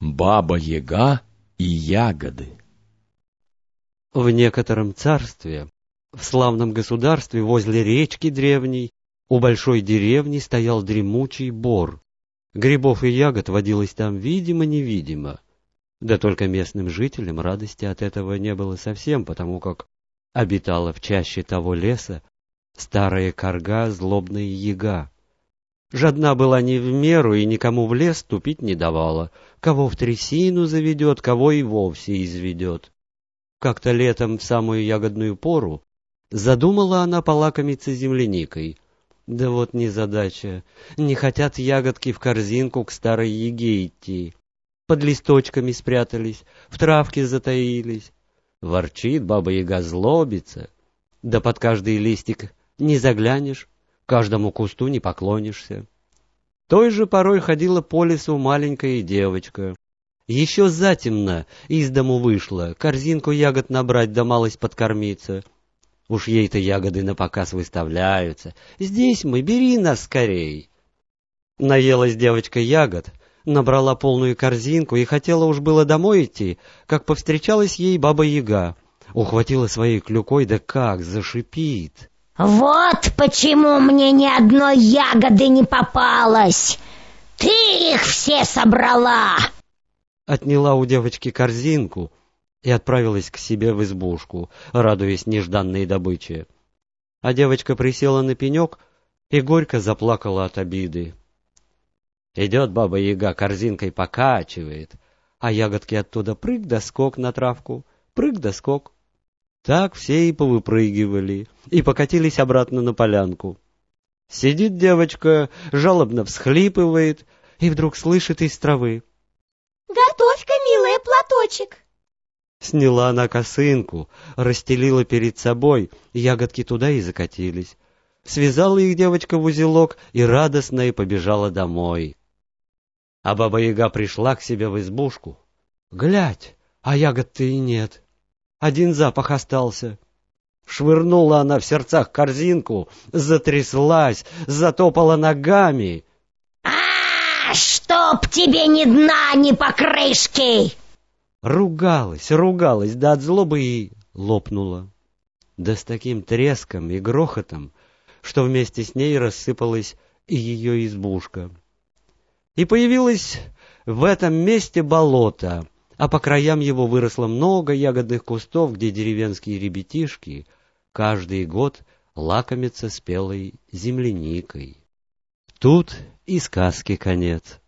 Баба-Яга и ягоды. В некотором царстве, в славном государстве возле речки древней, у большой деревни стоял дремучий бор. Грибов и ягод водилось там видимо-невидимо. Да только местным жителям радости от этого не было совсем, потому как обитала в чаще того леса старая карга злобная яга. Жадна была не в меру и никому в лес ступить не давала, кого в трясину заведет, кого и вовсе изведет. Как-то летом в самую ягодную пору задумала она полакомиться земляникой. Да вот незадача, не хотят ягодки в корзинку к старой яге идти. Под листочками спрятались, в травке затаились. Ворчит баба-яга, злобится, да под каждый листик не заглянешь, каждому кусту не поклонишься. Той же порой ходила по лесу маленькая девочка. Еще затемно из дому вышла, корзинку ягод набрать да малость подкормиться. Уж ей-то ягоды напоказ выставляются. Здесь мы, бери нас скорей. Наелась девочка ягод, набрала полную корзинку и хотела уж было домой идти, как повстречалась ей баба-яга. Ухватила своей клюкой, да как зашипит. Вот почему мне ни одной ягоды не попалось. Ты их все собрала. Отняла у девочки корзинку и отправилась к себе в избушку, радуясь нежданной добыче. А девочка присела на пенек и горько заплакала от обиды. Идет баба-яга, корзинкой покачивает, а ягодки оттуда прыг да скок на травку, прыг да скок. Так все и повыпрыгивали, и покатились обратно на полянку. Сидит девочка, жалобно всхлипывает, и вдруг слышит из травы: «Готовь-ка, милая, платочек!» Сняла она косынку, расстелила перед собой, ягодки туда и закатились. Связала их девочка в узелок и радостная побежала домой. А баба-яга пришла к себе в избушку. Глядь, а ягод-то и нет. Один запах остался. Швырнула она в сердцах корзинку, затряслась, затопала ногами. Чтоб тебе ни дна, ни покрышки! Ругалась, да от злобы и лопнула. Да с таким треском и грохотом, что вместе с ней рассыпалась и ее избушка. И появилось в этом месте болото, а по краям его выросло много ягодных кустов, где деревенские ребятишки каждый год лакомятся спелой земляникой. Тут и сказки конец.